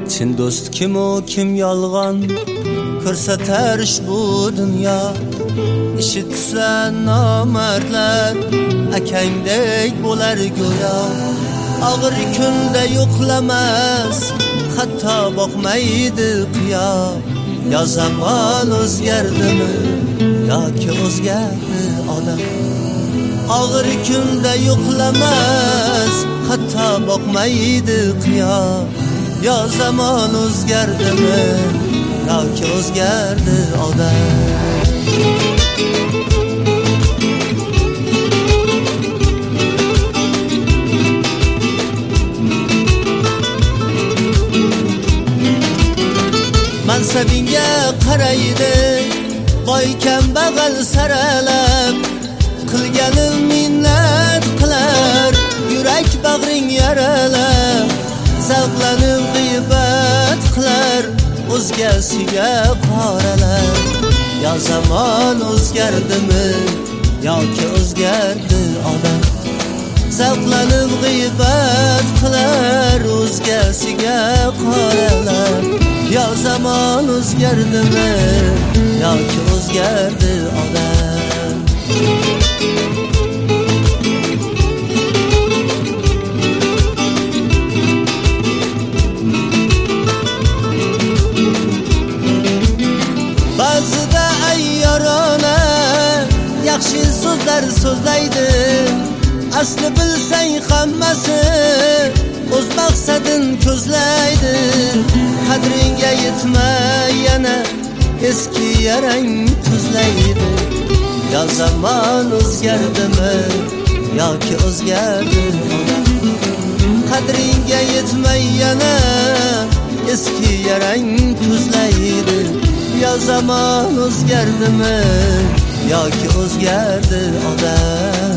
Chin do'st kim u, kim yolg'on ko'rsatar bu dunyo. Ishi tusa nomardlar akangdek bo'lar go'yo. Og'ir kunda yo'qlamas, hatto boqmaydi qiyo. Yo zamon o'zgardimi yoki o'zgardi odam? Og'ir kunda yo'qlamas, hatto boqmaydi qiyo. Yo zamon o'zgardimi yoki o'zgardi odam? Mansabingga qaraydi boy kambag'al saralab, qilganim minnat qilar yurak bag'ring yaralab. Zavqlanib g'iybat qilar o'zgasiga qoralar. Yo zamon o'zgardimi yoki o'zgardi odam? Zavqlanib g'iybat qilar o'zgasiga qoralar. Yo zamon o'zgardimi yoki o'zgardi odam? Ba'zida ayyorona yaxshi so'zlar so'zlaydi. Asli bilsang hammasi o'z maqsadin ko'zlaydi. Qadringga yetmay yana eski yarang tuzlaydi. Yo zamon o'zgardimi yoki o'zgardi odam? Qadringga yetmay yana eski yarang tuzlaydi. Yo zamon o'zgardimi yoki o'zgardi odam?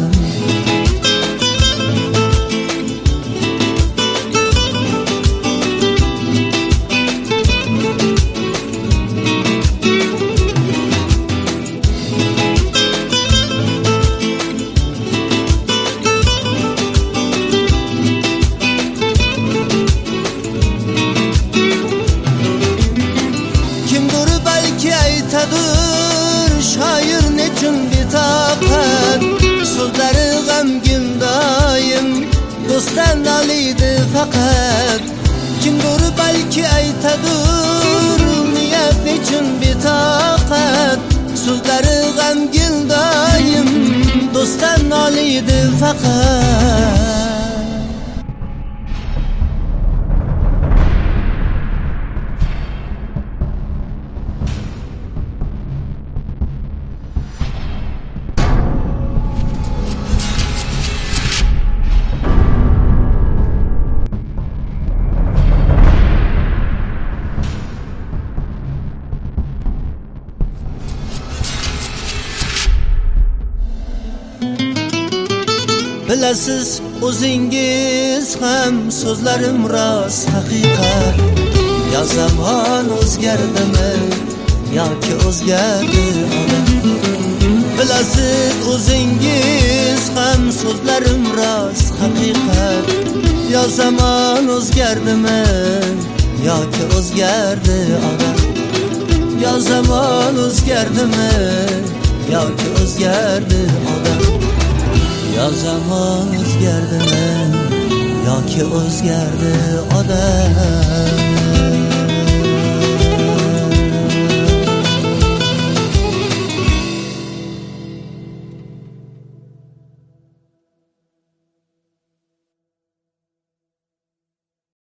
Shoir nechun betoqat, so'zlari g'amgin doim do'stdan oliydi faqat. Kimdir balki aytadur niyat nechun betoqat, so'zlari g'amgin doim do'stdan oliydi faqat. Bilasiz o'zingiz ham so'zlarim rost haqiqat. Yo zamon o'zgardimi yoki o'zgardi odam? Bilasiz o'zingiz ham so'zlarim rost haqiqat. Yo zamon o'zgardimi yoki o'zgardi odam? Yo zamon o'zgardimi yoki o'zgardi odam? Yo zamon o'zgardimi yoki o'zgardi odam?